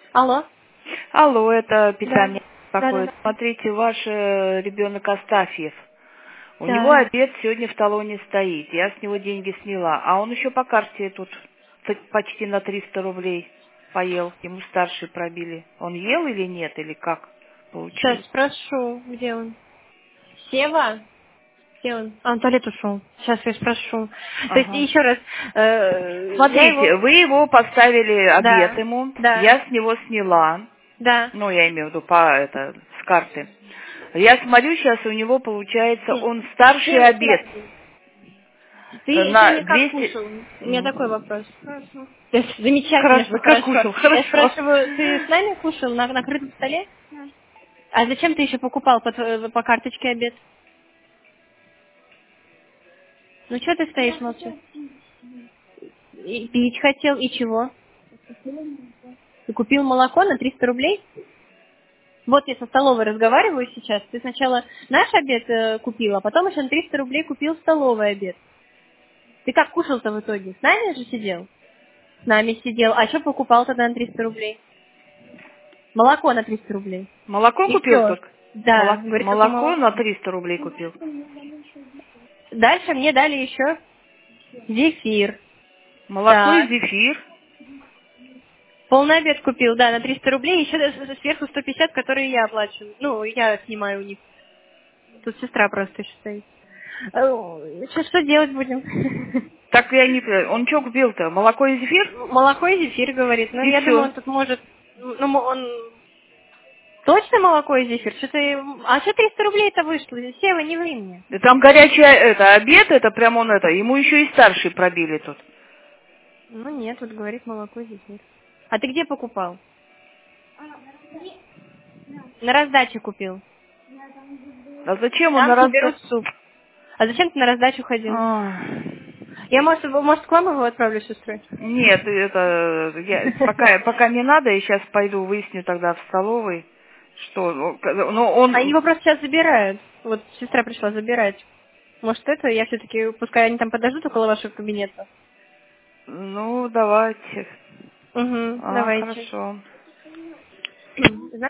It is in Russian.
Алло. Алло, это Да. питание Да, да, какое-то. да. Смотрите, ваш ребенок Астафьев. У него Да. обед сегодня в талоне стоит. Я с него деньги сняла. А он еще по карте тут почти на 300 рублей поел. Ему старшие пробили. Он ел или нет, или как Сейчас получилось? спрошу, где он. Сева? Где он? А, он в туалет ушел. Сейчас я спрошу. То есть, Ага. еще раз, я Смотрите, его... вы его поставили обед Да, ему. да, Я с него сняла. да. Ну, я имею в виду с карты. Я смотрю, сейчас у него получается, он старший Сева, обед Сева. Ты на мне как 200. кушал? У меня такой вопрос. Хорошо. Замечательно, Хорошо, что как хорошо. кушал, Я хорошо. спрашиваю, ты с нами кушал на накрытом столе? А зачем ты еще покупал по карточке обед? Ну что ты стоишь молча? И пить хотел, и чего? Ты купил молоко на 300 рублей? Вот я со столовой разговариваю сейчас. Ты сначала наш обед купил, а потом еще на 300 рублей купил столовый обед. Ты как кушал-то в итоге? С нами же сидел? С нами сидел. А что покупал тогда на 300 рублей? Молоко на 300 рублей. Молоко И купил все. только? Да, говорит, только Молоко на молоко. 300 рублей купил. Дальше мне дали еще зефир. Молоко и Так. зефир. Полный обед купил, да, на 300 рублей. Еще сверху 150, которые я оплачу. Ну, я снимаю у них. Тут сестра просто еще стоит. Что делать будем? Так я не понимаю. Он что купил-то? Молоко и зефир? Молоко и зефир, говорит. Ну, И я думаю, все. он тут может... Ну, он... Точно молоко и зефир? Что-то... А что 300 рублей-то вышло? Сева, не вы мне. Там горячий обед, это прям он это. Ему еще и старший пробили тут. Ну, нет, вот говорит молоко и зефир. А ты где покупал? На раздаче купил. А зачем он Там на не берут раздачу? суп. А зачем ты на раздачу ходил? Я, может, к вам его отправлю с сестрой? Нет, пока не надо, я сейчас пойду выясню тогда в столовой, что, ну, Они он, его просто сейчас забирают. Вот сестра пришла забирать. Может, я все-таки, пускай они там подождут около вашего кабинета. ну, давайте. Угу, давайте. Хорошо. Знаете,